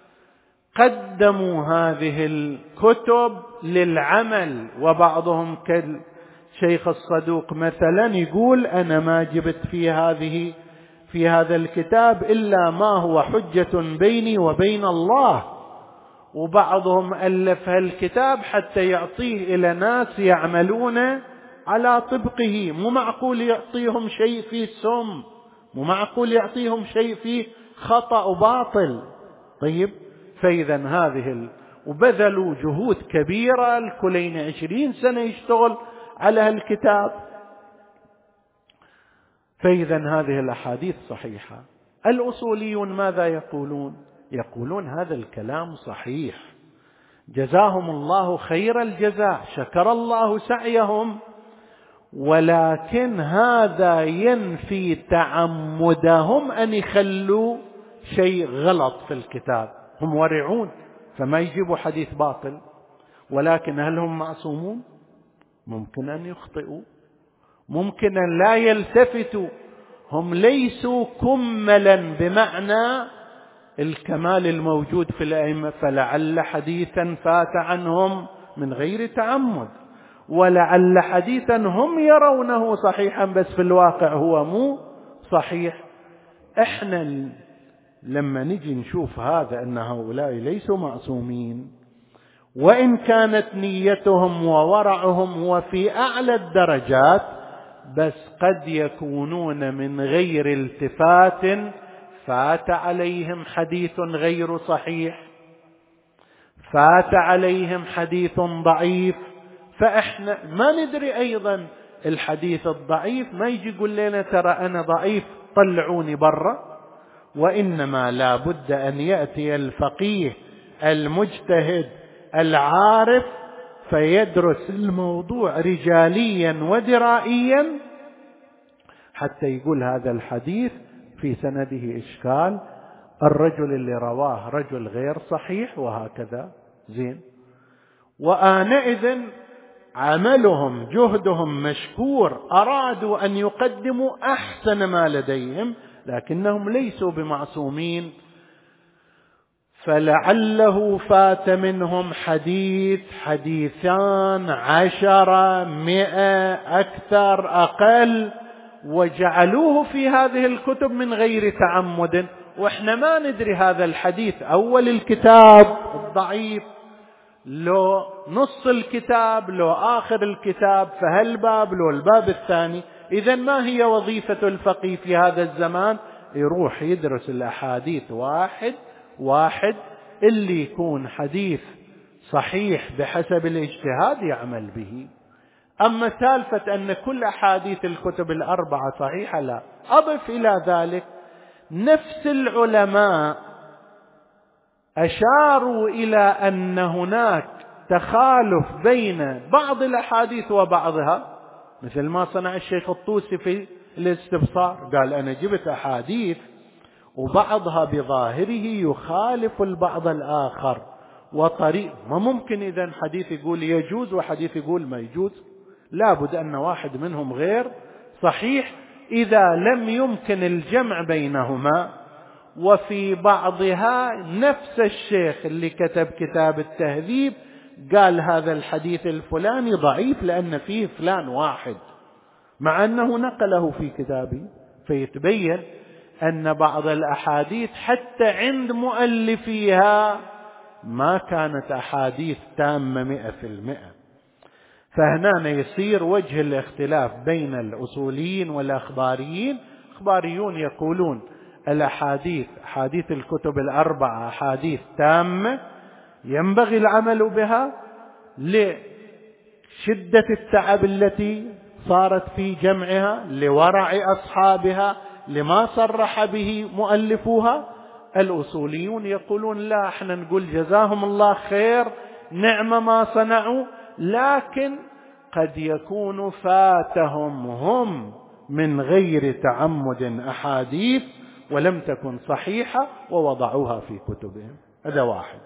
قدموا هذه الكتب للعمل. وبعضهم كالشيخ الصدوق مثلا يقول أنا ما جبت في هذه في هذا الكتاب إلا ما هو حجة بيني وبين الله. وبعضهم ألف هالكتاب حتى يعطيه إلى ناس يعملون على طبقه. مو معقول يعطيهم شيء فيه سم، مو معقول يعطيهم شيء فيه خطأ وباطل. طيب، فإذا هذه ال... وبذلوا جهود كبيرة، الكلين عشرين سنة يشتغل على هالكتاب. فإذا هذه الأحاديث صحيحة. الأصوليون ماذا يقولون؟ يقولون هذا الكلام صحيح، جزاهم الله خير الجزاء، شكر الله سعيهم، ولكن هذا ينفي تعمدهم أن يخلوا شيء غلط في الكتاب. هم ورعون فما يجيبوا حديث باطل، ولكن هل هم معصومون؟ ممكن أن يخطئوا، ممكن أن لا يلتفتوا، هم ليسوا كملا بمعنى الكمال الموجود في الأئمة، فلعل حديثا فات عنهم من غير تعمد، ولعل حديثا هم يرونه صحيحا بس في الواقع هو مو صحيح. احنا لما نجي نشوف هذا أن هؤلاء ليسوا معصومين، وإن كانت نيتهم وورعهم وفي أعلى الدرجات، بس قد يكونون من غير التفات فات عليهم حديث غير صحيح، فات عليهم حديث ضعيف، فإحنا ما ندري أيضا الحديث الضعيف ما يجي يقول لنا ترى أنا ضعيف طلعوني برا، وإنما لا بد أن يأتي الفقيه المجتهد العارف فيدرس الموضوع رجاليا ودرائيا حتى يقول هذا الحديث في سنده إشكال، الرجل اللي رواه رجل غير صحيح، وهكذا. زين، وآنئذ عملهم جهدهم مشكور، أرادوا أن يقدموا أحسن ما لديهم، لكنهم ليسوا بمعصومين، فلعله فات منهم حديث، حديثان، عشرة، مئة، أكثر، أقل، وجعلوه في هذه الكتب من غير تعمد، وإحنا ما ندري هذا الحديث أول الكتاب الضعيف، لو نص الكتاب، لو آخر الكتاب، فهل باب لو الباب الثاني. إذن ما هي وظيفة الفقيه في هذا الزمان؟ يروح يدرس الأحاديث واحد واحد، اللي يكون حديث صحيح بحسب الاجتهاد يعمل به. أما سالفة أن كل أحاديث الكتب الأربعة صحيحة، لا. أضف إلى ذلك نفس العلماء أشاروا إلى أن هناك تخالف بين بعض الأحاديث وبعضها، مثل ما صنع الشيخ الطوسي في الاستبصار، قال أنا جبت أحاديث وبعضها بظاهره يخالف البعض الآخر، وطريق ما ممكن إذن حديث يقول يجوز وحديث يقول ما يجوز، لابد أن واحد منهم غير صحيح إذا لم يمكن الجمع بينهما. وفي بعضها نفس الشيخ اللي كتب كتاب التهذيب قال هذا الحديث الفلاني ضعيف لأن فيه فلان واحد، مع أنه نقله في كتابه. فيتبين أن بعض الأحاديث حتى عند مؤلفيها ما كانت أحاديث تامة مئة في المئة. فهنا يصير وجه الاختلاف بين الأصوليين والأخباريين. الأخباريون يقولون الأحاديث، حديث الكتب الأربعة أحاديث تامة ينبغي العمل بها لشدة التعب التي صارت في جمعها، لورع أصحابها، لما صرح به مؤلفوها. الأصوليون يقولون لا، احنا نقول جزاهم الله خير، نعم ما صنعوا، لكن قد يكون فاتهم هم من غير تعمد أحاديث ولم تكن صحيحة ووضعوها في كتبهم. هذا واحد.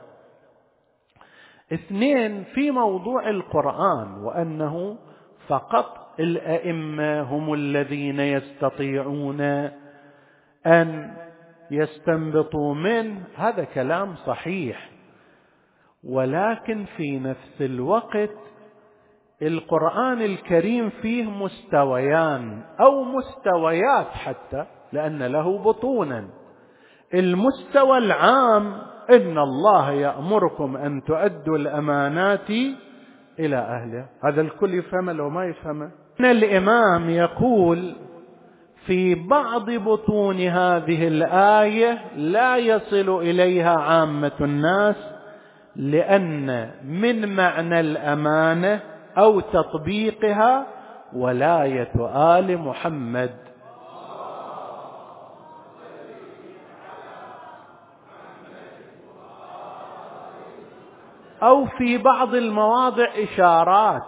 اثنين، في موضوع القرآن وأنه فقط الأئمة هم الذين يستطيعون أن يستنبطوا منه، هذا كلام صحيح، ولكن في نفس الوقت القرآن الكريم فيه مستويان أو مستويات حتى، لأن له بطونا. المستوى العام إن الله يأمركم أن تؤدوا الأمانات إلى أهلها، هذا الكل يفهم لو ما يفهم. الإمام يقول في بعض بطون هذه الآية لا يصل إليها عامة الناس، لأن من معنى الأمانة أو تطبيقها ولاية آل محمد. أو في بعض المواضع إشارات.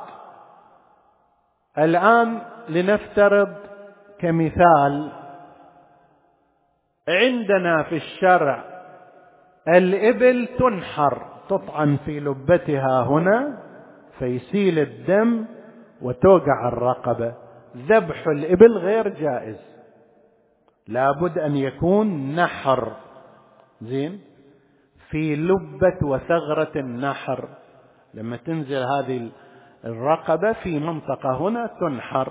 الآن لنفترض كمثال، عندنا في الشرع الإبل تنحر، تطعن في لبتها هنا فيسيل الدم وتوقع الرقبة. ذبح الإبل غير جائز، لابد أن يكون نحر، زين، في لبة وثغرة النحر، لما تنزل هذه الرقبة في منطقة هنا تنحر.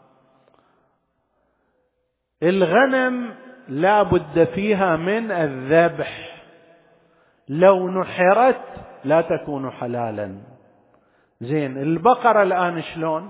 الغنم لا بد فيها من الذبح، لو نحرت لا تكون حلالا. زين، البقرة الآن شلون؟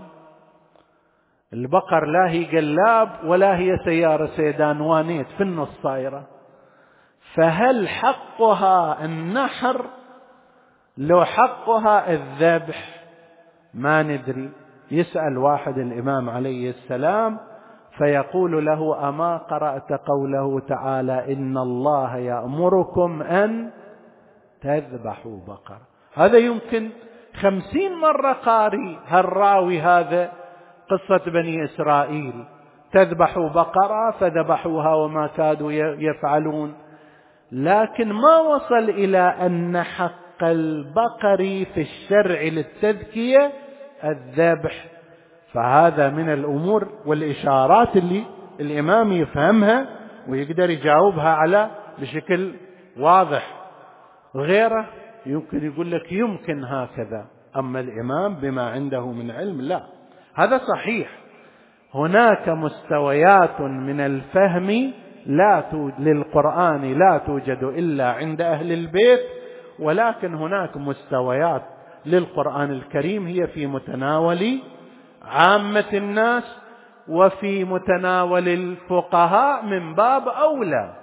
البقر لا هي قلاب ولا هي سيارة سيدان وانيت في النص صايرة، فهل حقها النحر لو حقها الذبح؟ ما ندري. يسأل واحد الإمام عليه السلام فيقول له: أما قرأت قوله تعالى إن الله يأمركم أن تذبحوا بقرة؟ هذا يمكن خمسين مرة قاري هالراوي هذا قصة بني إسرائيل، تذبحوا بقرة فذبحوها وما كادوا يفعلون، لكن ما وصل إلى أن حق البقر في الشرع للتذكية الذبح. فهذا من الأمور والإشارات اللي الإمام يفهمها ويقدر يجاوبها على بشكل واضح. غيره يمكن يقول لك يمكن هكذا، أما الإمام بما عنده من علم لا. هذا صحيح، هناك مستويات من الفهم لا للقرآن لا توجد إلا عند أهل البيت، ولكن هناك مستويات للقرآن الكريم هي في متناول عامة الناس وفي متناول الفقهاء من باب أولى،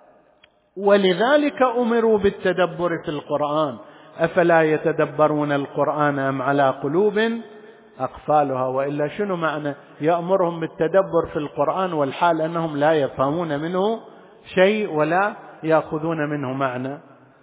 ولذلك أمروا بالتدبر في القرآن. أفلا يتدبرون القرآن أم على قلوب أقفالها؟ وإلا شنو معنى يأمرهم بالتدبر في القرآن والحال أنهم لا يفهمون منه شيء ولا يأخذون منه معنى؟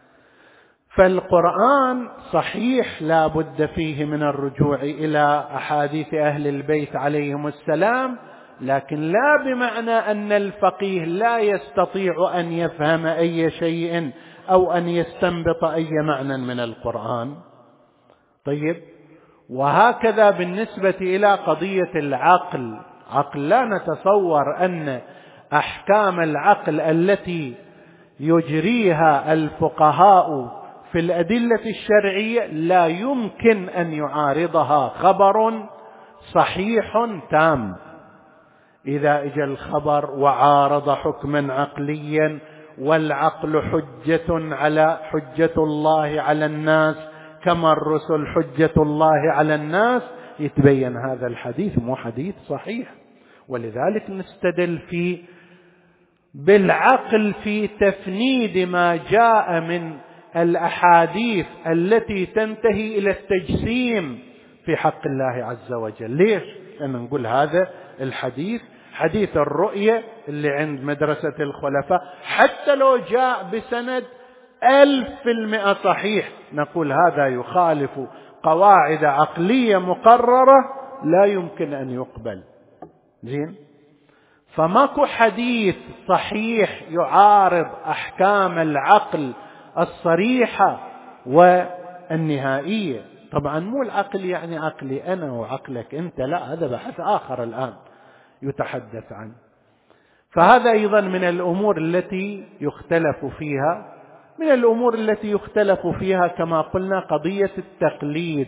فالقرآن صحيح لا بد فيه من الرجوع إلى أحاديث أهل البيت عليهم السلام، لكن لا بمعنى أن الفقيه لا يستطيع أن يفهم أي شيء أو أن يستنبط أي معنى من القرآن. طيب، وهكذا بالنسبة إلى قضية العقل. عقل لا نتصور أن أحكام العقل التي يجريها الفقهاء في الأدلة الشرعية لا يمكن أن يعارضها خبر صحيح تام. إذا اجى الخبر وعارض حكما عقليا، والعقل حجة على حجة الله على الناس كما الرسل حجة الله على الناس، يتبين هذا الحديث مو حديث صحيح. ولذلك نستدل فيه بالعقل في تفنيد ما جاء من الأحاديث التي تنتهي إلى التجسيم في حق الله عز وجل. ليش؟ لأن نقول هذا الحديث حديث الرؤية اللي عند مدرسة الخلفاء حتى لو جاء بسند ألف في المئة صحيح، نقول هذا يخالف قواعد عقلية مقررة لا يمكن أن يقبل. زين، فماكو حديث صحيح يعارض أحكام العقل الصريحة والنهائية. طبعا مو العقل يعني عقلي أنا وعقلك أنت، لا، هذا بحث آخر الآن يتحدث عنه. فهذا أيضا من الأمور التي يختلف فيها. من الأمور التي يختلف فيها كما قلنا قضية التقليد.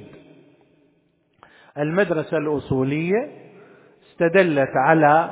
المدرسة الأصولية استدلت على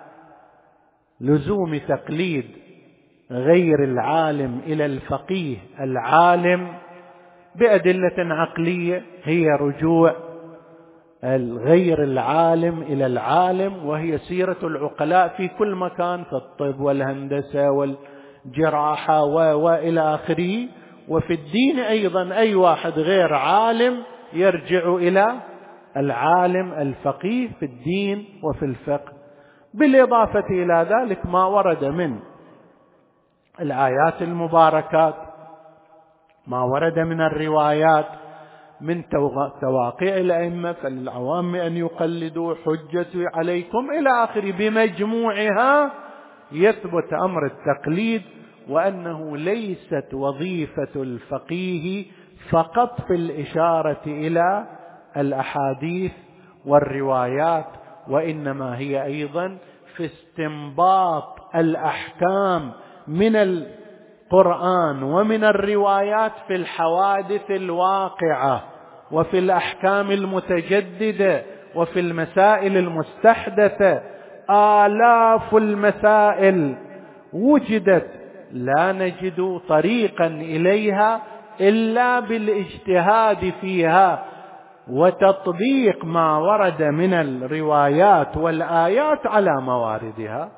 لزوم تقليد غير العالم إلى الفقيه العالم بأدلة عقلية، هي رجوع الغير العالم إلى العالم، وهي سيرة العقلاء في كل مكان، في الطب والهندسة والجراحة وإلى آخره. وفي الدين أيضا أي واحد غير عالم يرجع إلى العالم الفقيه في الدين وفي الفقه. بالإضافة إلى ذلك ما ورد من الآيات المباركات، ما ورد من الروايات من تواقيع الأئمة فالعوام أن يقلدوا، حجتي عليكم إلى آخره. بمجموعها يثبت أمر التقليد، وأنه ليست وظيفة الفقيه فقط في الإشارة إلى الأحاديث والروايات، وإنما هي أيضا في استنباط الأحكام من القرآن ومن الروايات في الحوادث الواقعة وفي الأحكام المتجددة وفي المسائل المستحدثة. آلاف المسائل وجدت لا نجد طريقا إليها إلا بالاجتهاد فيها وتطبيق ما ورد من الروايات والآيات على مواردها.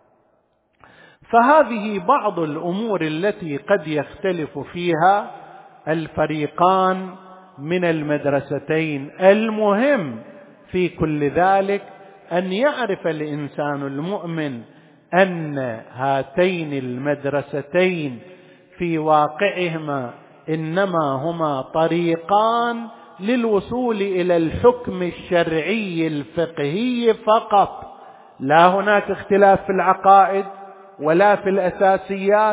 فهذه بعض الأمور التي قد يختلف فيها الفريقان من المدرستين. المهم في كل ذلك أن يعرف الإنسان المؤمن أن هاتين المدرستين في واقعهما إنما هما طريقان للوصول إلى الحكم الشرعي الفقهي فقط، لا هناك اختلاف في العقائد ولا في الأساسيات.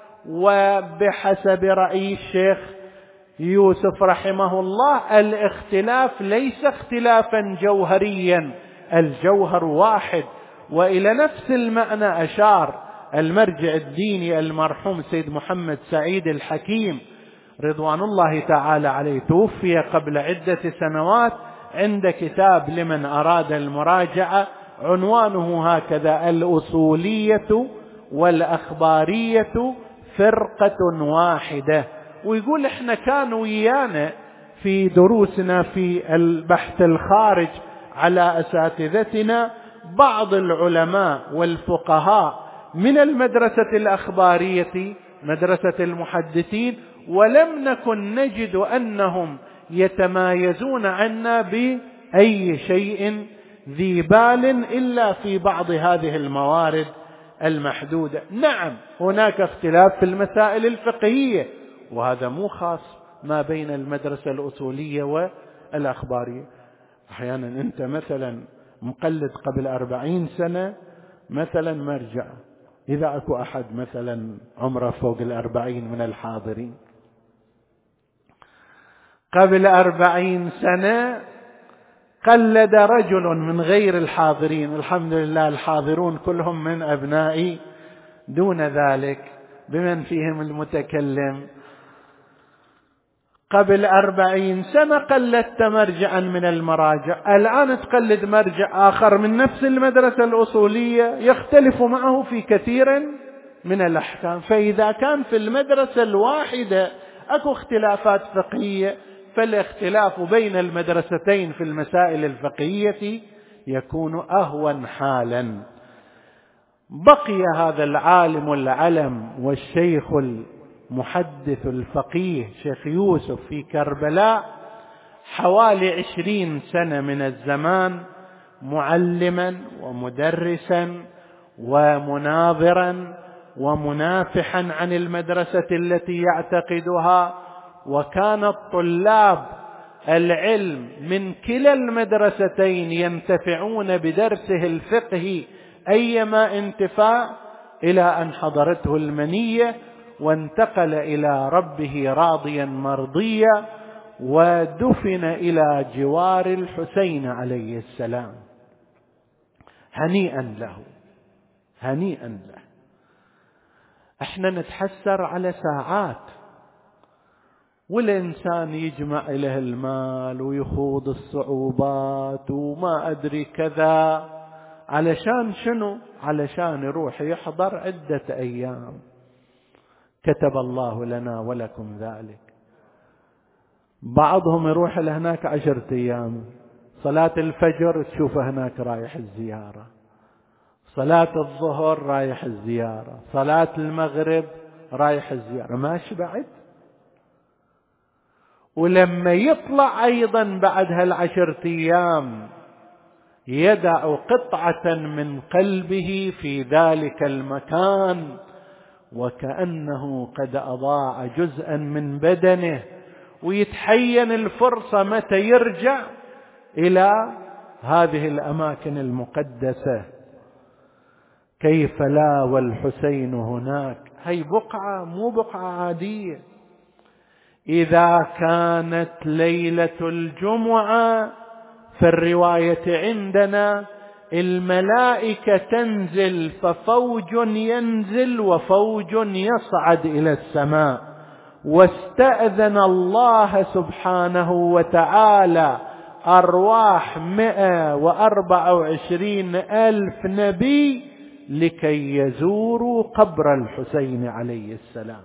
وبحسب رأي الشيخ يوسف رحمه الله الاختلاف ليس اختلافا جوهريا، الجوهر واحد. وإلى نفس المعنى أشار المرجع الديني المرحوم سيد محمد سعيد الحكيم رضوان الله تعالى عليه، توفي قبل عدة سنوات، عند كتاب لمن أراد المراجعة عنوانه هكذا: الأصولية والأخبارية فرقة واحدة. ويقول احنا كانوا ويانا في دروسنا في البحث الخارج على أساتذتنا بعض العلماء والفقهاء من المدرسة الأخبارية مدرسة المحدثين، ولم نكن نجد أنهم يتمايزون عنا بأي شيء ذي بال إلا في بعض هذه الموارد المحدودة. نعم هناك اختلاف في المسائل الفقهية، وهذا مو خاص ما بين المدرسة الأصولية والأخبارية. أحيانا أنت مثلا مقلد قبل أربعين سنة مثلا مرجع، إذا أكو أحد مثلا عمره فوق الأربعين من الحاضرين قبل أربعين سنة قلد رجل من غير الحاضرين، الحمد لله الحاضرون كلهم من أبنائي دون ذلك بمن فيهم المتكلم، قبل أربعين سنة قلدت مرجعا من المراجع، الآن تقلد مرجع آخر من نفس المدرسة الأصولية يختلف معه في كثير من الأحكام. فإذا كان في المدرسة الواحدة أكو اختلافات فقهية، فالاختلاف بين المدرستين في المسائل الفقهية يكون أهون حالا. بقي هذا العالم العلم والشيخ المحدث الفقيه شيخ يوسف في كربلاء حوالي عشرين سنة من الزمان معلما ومدرسا ومناظرا ومنافحا عن المدرسة التي يعتقدها. وكان الطلاب العلم من كلا المدرستين ينتفعون بدرسه الفقهي أيما انتفاع، إلى أن حضرته المنية وانتقل إلى ربه راضيا مرضيا، ودفن إلى جوار الحسين عليه السلام. هنيئا له، هنيئا له. احنا نتحسر على ساعات والإنسان يجمع له المال ويخوض الصعوبات وما أدري كذا، علشان شنو؟ علشان يروح يحضر عدة أيام كتب الله لنا ولكم ذلك. بعضهم يروح لهناك عشرة أيام، صلاة الفجر تشوفه هناك رايح الزيارة، صلاة الظهر رايح الزيارة، صلاة المغرب رايح الزيارة، ماشي بعد. ولما يطلع أيضا بعد هالعشرة أيام يدع قطعة من قلبه في ذلك المكان، وكأنه قد أضاع جزءا من بدنه، ويتحين الفرصة متى يرجع إلى هذه الأماكن المقدسة. كيف لا والحسين هناك. هي بقعة مو بقعة عادية. إذا كانت ليلة الجمعة في الرواية عندنا الملائكة تنزل ففوج ينزل وفوج يصعد إلى السماء، واستأذن الله سبحانه وتعالى أرواح مئة وأربعة وعشرين ألف نبي لكي يزوروا قبر الحسين عليه السلام.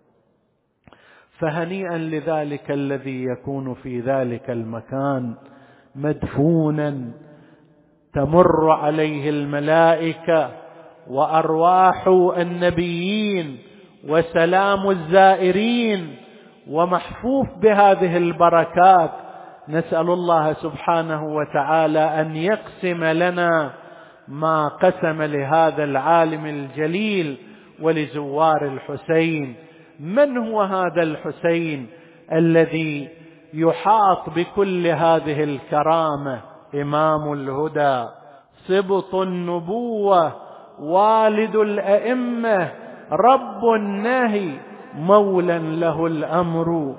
فهنيئا لذلك الذي يكون في ذلك المكان مدفونا تمر عليه الملائكة وأرواح النبيين وسلام الزائرين ومحفوف بهذه البركات. نسأل الله سبحانه وتعالى أن يقسم لنا ما قسم لهذا العالم الجليل ولزوار الحسين. من هو هذا الحسين الذي يحاط بكل هذه الكرامة؟ إمام الهدى، سبط النبوة، والد الأئمة، رب النهي، مولى له الأمر.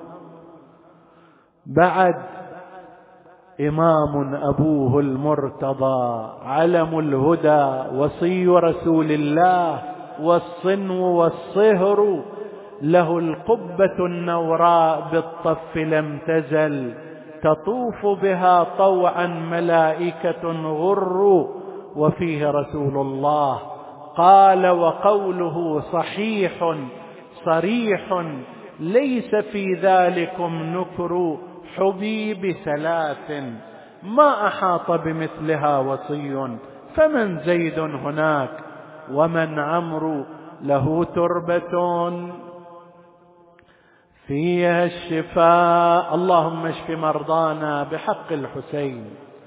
بعد إمام أبوه المرتضى، علم الهدى، وصي رسول الله، والصنو والصهر، له القبة النوراء بالطف لم تزل تطوف بها طوعا ملائكة غر. وفيه رسول الله قال وقوله صحيح صريح ليس في ذلكم نكر، حبيب ثلاث ما أحاط بمثلها وصي، فمن زيد هناك ومن عمرو، له تربة فيها الشفاء. اللهم اشف مرضانا بحق الحسين.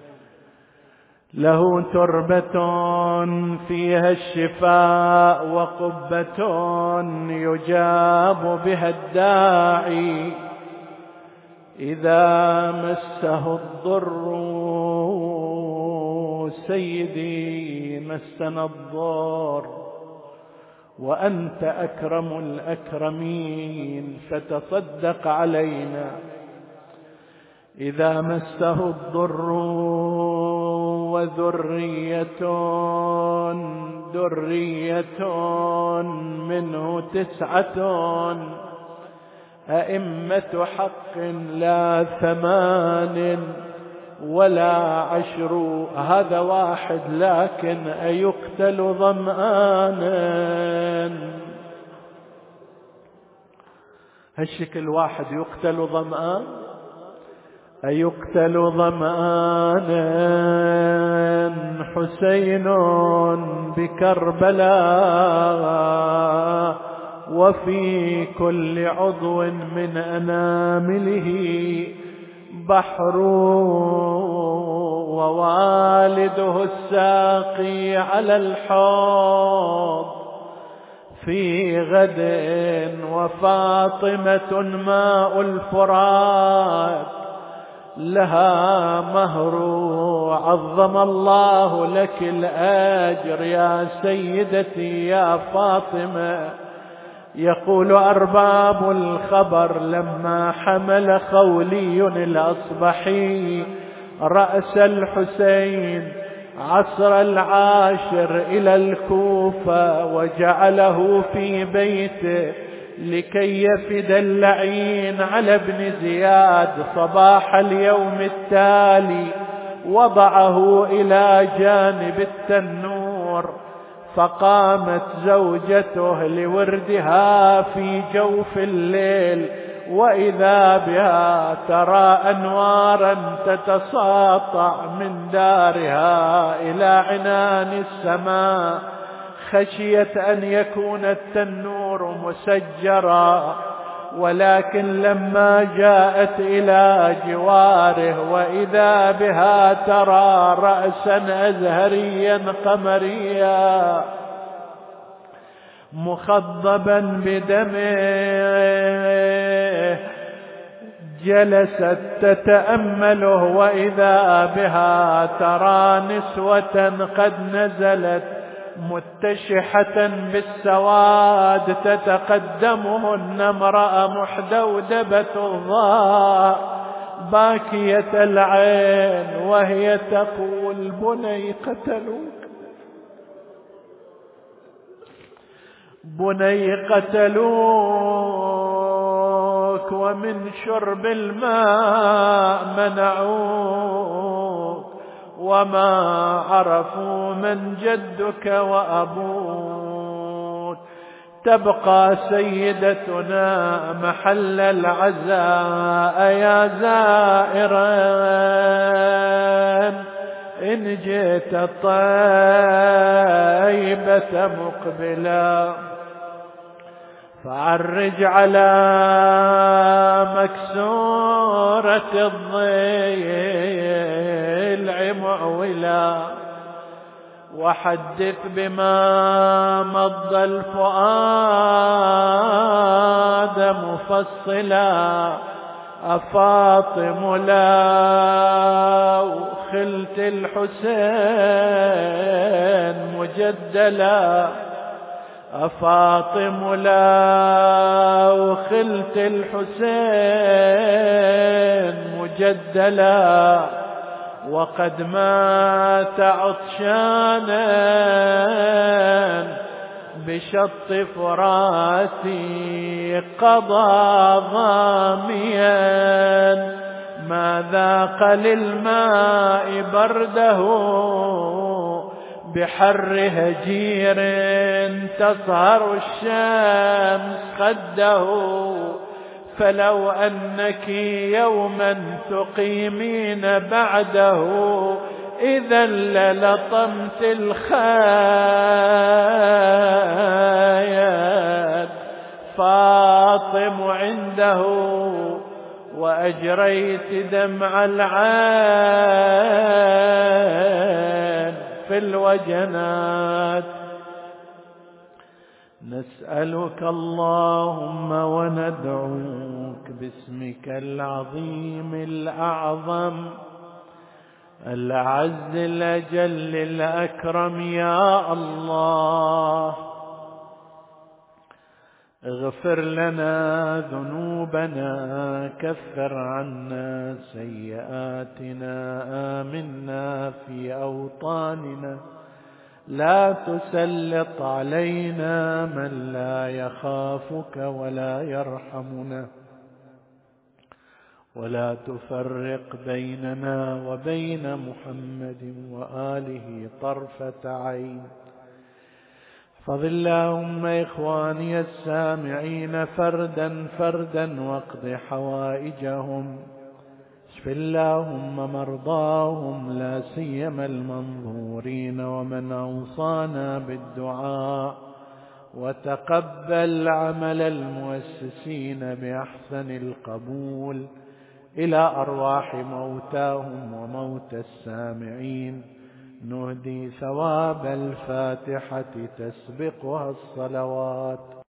له تربة فيها الشفاء وقبة يجاب بها الداعي، إذا مسه الضر سيدي مسنا الضر، وأنت أكرم الأكرمين فتصدق علينا. إذا مسه الضر وذرية ذرية منه تسعة أئمة حق لا ثمان ولا عشر، هذا واحد لكن أيقتل ظمآنا. هالشكل واحد يقتل ظمآن، أيقتل ظمآنا حسين بكربلاء، وفي كل عضو من أنامله بحر، ووالده الساقي على الحوض في غد، وفاطمة ماء الفرات لها مهر. عظم الله لك الأجر يا سيدتي يا فاطمة. يقول أرباب الخبر لما حمل خولي الأصبحي رأس الحسين عصر العاشر إلى الكوفة، وجعله في بيته لكي يفد اللعين على ابن زياد صباح اليوم التالي، وضعه إلى جانب التنور، فقامت زوجته لوردها في جوف الليل، وإذا بها ترى أنوارا تتساطع من دارها إلى عنان السماء، خشيت أن يكون التنور مسجرا، ولكن لما جاءت إلى جواره وإذا بها ترى رأسا أزهريا قمريا مخضبا بدمه، جلست تتأمله وإذا بها ترى نسوة قد نزلت متشحة بالسواد تتقدمهن امرأة محدودبة الظاء باكية العين وهي تقول بني قتلوك بني قتلوك ومن شرب الماء منعوك وما عرفوا من جدك وأبوك تبقى سيدتنا محل العزاء يا زائرا إن جئت طيبة مقبلا فعرج على مكسورة الضلع معولا وحدث بما مضى الفؤاد مفصلا أفاطم لو خلت الحسين مجدلا أفاطم لو خلت الحسين مجدلا وقد مات عطشانا بشط فراتي قضى ظاميا ما ذاق للماء برده بحر هجير تصهر الشمس خده فلو أنك يوما تقيمين بعده إذا للطمت الخايات فاطم عنده وأجريت دمع العين في الوجنات نسألك اللهم وندعوك باسمك العظيم الأعظم الأعز الأجل الأكرم يا الله اغفر لنا ذنوبنا كفر عنا سيئاتنا آمنا في أوطاننا لا تسلط علينا من لا يخافك ولا يرحمنا ولا تفرق بيننا وبين محمد وآله طرفة عين احفظ اللهم إخواني السامعين فردا فردا واقض حوائجهم اشف اللهم مرضاهم لا سيما المنظورين ومن أوصانا بالدعاء وتقبل عمل المؤسسين بأحسن القبول إلى أرواح موتاهم وموتى السامعين نهدي ثواب الفاتحة تسبقها الصلوات.